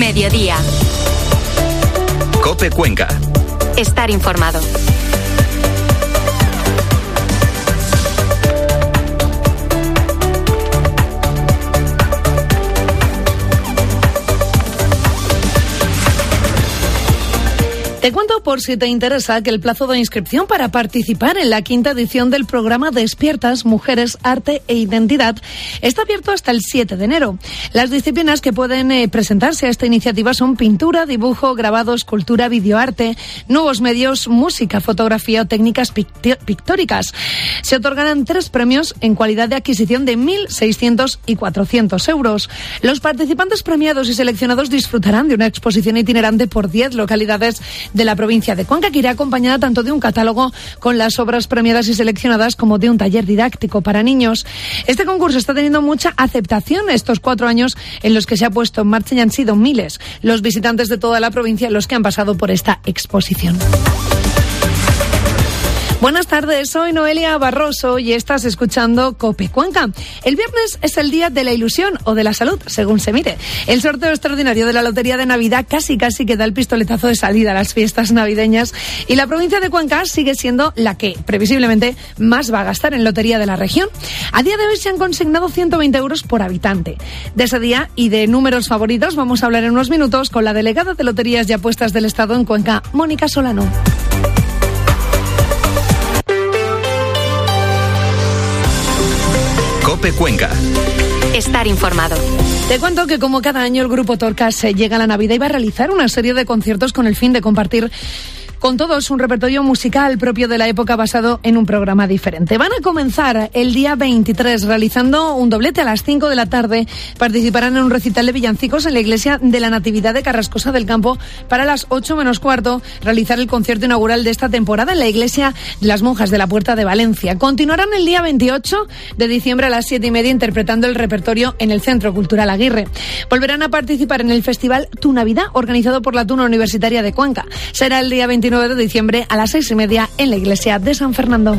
Mediodía. COPE Cuenca. Estar informado. Te cuento, por si te interesa, que el plazo de inscripción para participar en la 5ª edición del programa Despiertas Mujeres, Arte e Identidad está abierto hasta el 7 de enero. Las disciplinas que pueden presentarse a esta iniciativa son pintura, dibujo, grabado, escultura, videoarte, nuevos medios, música, fotografía o técnicas pictóricas. Se otorgarán 3 premios en cualidad de adquisición de 1.600 y 400 euros. Los participantes premiados y seleccionados disfrutarán de una exposición itinerante por 10 localidades de la provincia de Cuenca, que irá acompañada tanto de un catálogo con las obras premiadas y seleccionadas como de un taller didáctico para niños. Este concurso está teniendo mucha aceptación estos 4 años en los que se ha puesto en marcha, y han sido miles los visitantes de toda la provincia los que han pasado por esta exposición. Buenas tardes, soy Noelia Barroso y estás escuchando COPE Cuenca. El viernes es el día de la ilusión o de la salud, según se mire. El sorteo extraordinario de la Lotería de Navidad casi que da el pistoletazo de salida a las fiestas navideñas, y la provincia de Cuenca sigue siendo la que, previsiblemente, más va a gastar en lotería de la región. A día de hoy se han consignado 120 euros por habitante. De ese día y de números favoritos vamos a hablar en unos minutos con la delegada de Loterías y Apuestas del Estado en Cuenca, Mónica Solano. COPE Cuenca. Estar informado. Te cuento que, como cada año, el Grupo Torcas llega a la Navidad y va a realizar una serie de conciertos con el fin de compartir con todos un repertorio musical propio de la época basado en un programa diferente. Van a comenzar el día 23 realizando un doblete a las 5 de la tarde. Participarán en un recital de villancicos en la Iglesia de la Natividad de Carrascosa del Campo para las 8 menos cuarto realizar el concierto inaugural de esta temporada en la Iglesia de las Monjas de la Puerta de Valencia. Continuarán el día 28 de diciembre a las 7:30 interpretando el repertorio en el Centro Cultural Aguirre. Volverán a participar en el Festival Tu Navidad, organizado por la Tuna Universitaria de Cuenca. Será el día 29 de diciembre a las 6:30 en la Iglesia de San Fernando.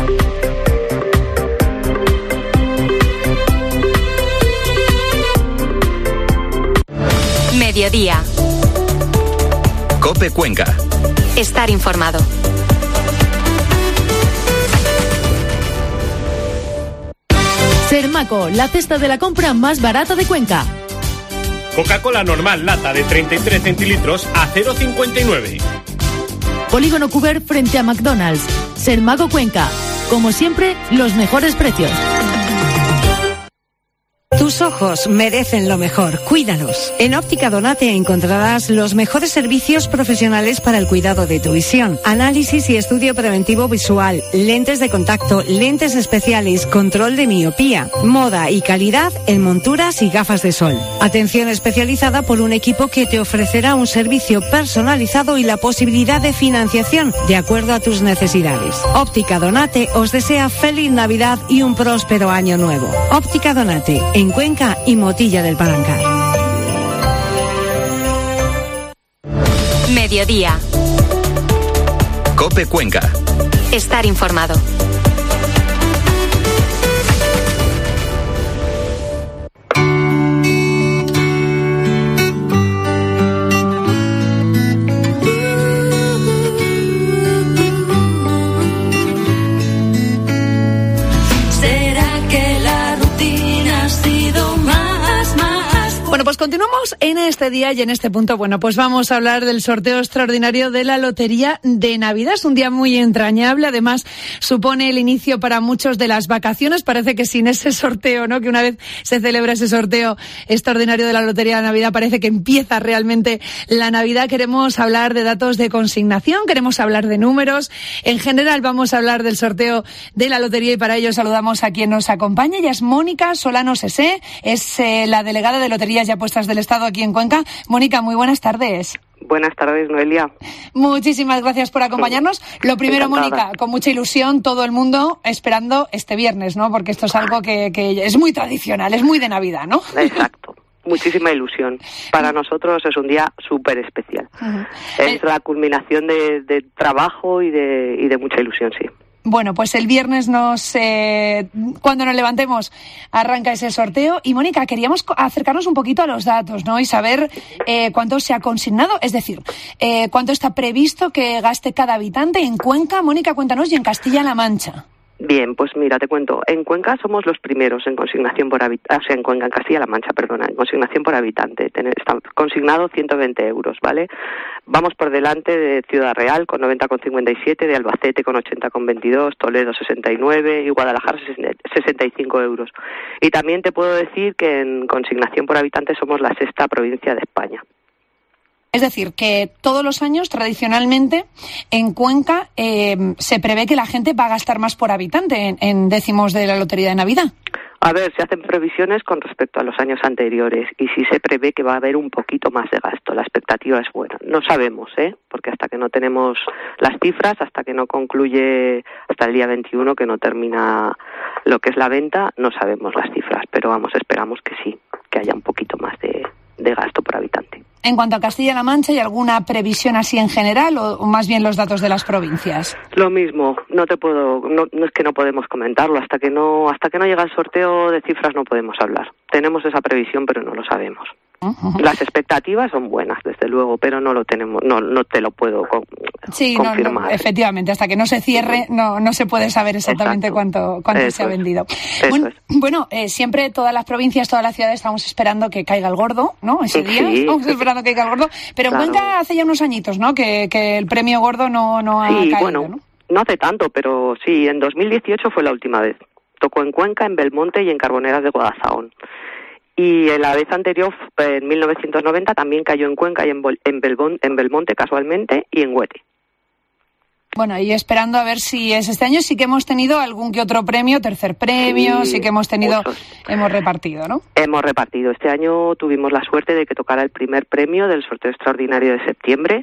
Mediodía. COPE Cuenca. Estar informado. Sermaco, la cesta de la compra más barata de Cuenca. Coca-Cola normal lata de 33 centilitros a 0,59. Polígono Cuber frente a McDonald's. Sermaco Cuenca. Como siempre, los mejores precios. Tus ojos merecen lo mejor, cuídalos. En Óptica Donate encontrarás los mejores servicios profesionales para el cuidado de tu visión. Análisis y estudio preventivo visual, lentes de contacto, lentes especiales, control de miopía, moda y calidad en monturas y gafas de sol. Atención especializada por un equipo que te ofrecerá un servicio personalizado y la posibilidad de financiación de acuerdo a tus necesidades. Óptica Donate os desea feliz Navidad y un próspero año nuevo. Óptica Donate, en Cuenca y Motilla del Palancar. Mediodía. COPE Cuenca. Estar informado. Pues continuamos en este día y en este punto. Bueno, pues vamos a hablar del sorteo extraordinario de la Lotería de Navidad. Es un día muy entrañable. Además, supone el inicio para muchos de las vacaciones. Parece que sin ese sorteo, ¿no? Que una vez se celebra ese sorteo extraordinario de la Lotería de Navidad, parece que empieza realmente la Navidad. Queremos hablar de datos de consignación, queremos hablar de números. En general, vamos a hablar del sorteo de la Lotería y para ello saludamos a quien nos acompaña. Ella es Mónica Solano Sesé, es la delegada de Loterías y Apuestas del Estado aquí en Cuenca. Mónica, muy buenas tardes. Buenas tardes, Noelia. Muchísimas gracias por acompañarnos. Lo primero, Encantada. Mónica, con mucha ilusión, todo el mundo esperando este viernes, ¿no? Porque esto es algo que es muy tradicional, es muy de Navidad, ¿no? Exacto. Muchísima ilusión. Para nosotros es un día súper especial. Uh-huh. Es la culminación de trabajo y de mucha ilusión, sí. Bueno, pues el viernes cuando nos levantemos arranca ese sorteo. Y Mónica, queríamos acercarnos un poquito a los datos, ¿no? Y saber cuánto se ha consignado, es decir, cuánto está previsto que gaste cada habitante en Cuenca. Mónica, cuéntanos, y en Castilla-La Mancha. Bien, pues mira, te cuento. En Cuenca somos los primeros en consignación por habitante, en Cuenca, en Castilla-La Mancha, en consignación por habitante. Está consignado 120 euros, ¿vale? Vamos por delante de Ciudad Real con 90,57, de Albacete con 80,22, Toledo 69 y Guadalajara 65 euros. Y también te puedo decir que en consignación por habitante somos la 6ª provincia de España. Es decir, que todos los años, tradicionalmente, en Cuenca se prevé que la gente va a gastar más por habitante en décimos de la Lotería de Navidad. A ver, se hacen previsiones con respecto a los años anteriores y sí se prevé que va a haber un poquito más de gasto. La expectativa es buena. No sabemos, porque hasta que no tenemos las cifras, hasta que no concluye, hasta el día 21, que no termina lo que es la venta, no sabemos las cifras. Pero vamos, esperamos que sí, que haya un poquito más de gasto por habitante. En cuanto a Castilla-La Mancha, ¿hay alguna previsión así en general o más bien los datos de las provincias? Lo mismo, no es que no podemos comentarlo, hasta que no llega el sorteo de cifras no podemos hablar. Tenemos esa previsión, pero no lo sabemos. Uh-huh. Las expectativas son buenas, desde luego, pero no lo tenemos, no te lo puedo confirmar. No, efectivamente, hasta que no se cierre no se puede saber exactamente cuánto se ha vendido. Bueno, siempre todas las provincias, todas las ciudades estamos esperando que caiga el gordo, ¿no? Ese día estamos esperando que caiga el gordo, pero claro. En Cuenca hace ya unos añitos, ¿no? Que el premio gordo no ha caído, bueno, ¿no? No hace tanto, pero sí, en 2018 fue la última vez. Tocó en Cuenca, en Belmonte y en Carboneras de Guadalajara. Y en la vez anterior, en 1990, también cayó en Cuenca y en Belmonte casualmente y en Huete. Bueno, y esperando a ver si es este año. Sí que hemos tenido algún que otro premio, tercer premio, sí que hemos repartido, ¿no? Hemos repartido. Este año tuvimos la suerte de que tocara el primer premio del sorteo extraordinario de septiembre,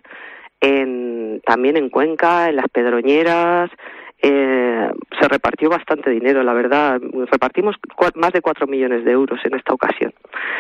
también en Cuenca, en Las Pedroñeras. Se repartió bastante dinero, la verdad. Repartimos más de 4 millones de euros en esta ocasión.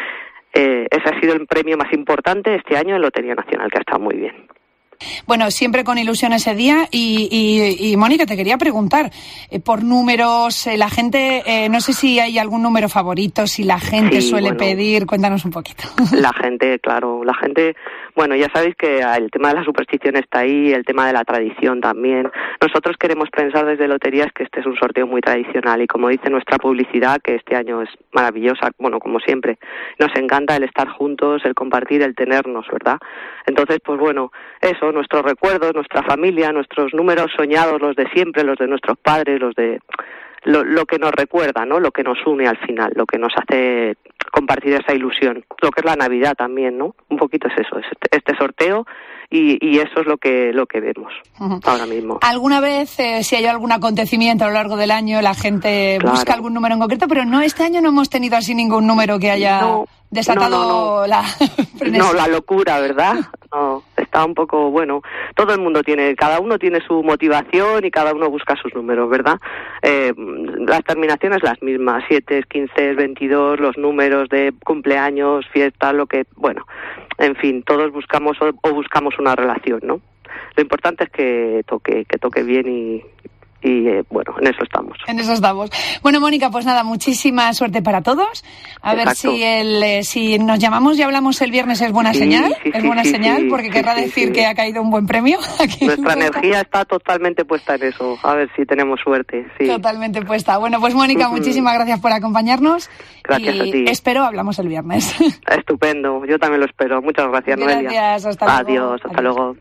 Ese ha sido el premio más importante este año en Lotería Nacional, que ha estado muy bien. Bueno, siempre con ilusión ese día y Mónica, te quería preguntar por números, la gente, no sé si hay algún número favorito, si la gente suele pedir, cuéntanos un poquito. La gente, bueno, ya sabéis que el tema de la superstición está ahí, el tema de la tradición también. Nosotros queremos pensar desde Loterías que este es un sorteo muy tradicional y como dice nuestra publicidad, que este año es maravillosa, bueno, como siempre, nos encanta el estar juntos, el compartir, el tenernos, ¿verdad? Entonces, pues bueno, eso, nuestros recuerdos, nuestra familia, nuestros números soñados, los de siempre, los de nuestros padres, los de lo que nos recuerda, ¿no? Lo que nos une al final, lo que nos hace compartir esa ilusión, lo que es la Navidad también, ¿no? Un poquito es eso, es este sorteo y eso es lo que vemos ahora mismo. ¿Alguna vez, si hay algún acontecimiento a lo largo del año, la gente busca algún número en concreto? Pero no, este año no hemos tenido así ningún número que haya desatado la locura, ¿verdad? No, está un poco, bueno, todo el mundo cada uno tiene su motivación y cada uno busca sus números, ¿verdad? Las terminaciones las mismas, 7, 15, 22, los números de cumpleaños, fiestas, en fin, todos buscamos una relación, ¿no? Lo importante es que toque bien y bueno, en eso estamos. Bueno, Mónica, pues nada, muchísima suerte para todos. A ver si nos llamamos y hablamos el viernes es buena señal. Es buena señal porque querrá decir que ha caído un buen premio. Nuestra energía está totalmente puesta en eso. A ver si tenemos suerte. Sí. Totalmente puesta. Bueno, pues Mónica, muchísimas gracias por acompañarnos. Gracias a ti. Espero hablamos el viernes. Estupendo. Yo también lo espero. Muchas gracias, Noelia. Gracias. Hasta luego. Adiós. Hasta luego.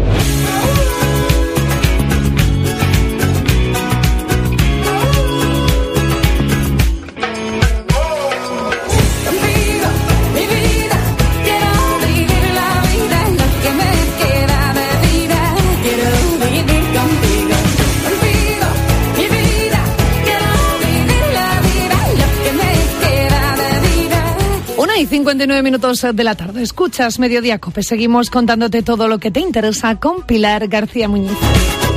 Y 59 minutos de la tarde. Escuchas Mediodía Cope. Seguimos contándote todo lo que te interesa con Pilar García Muñiz.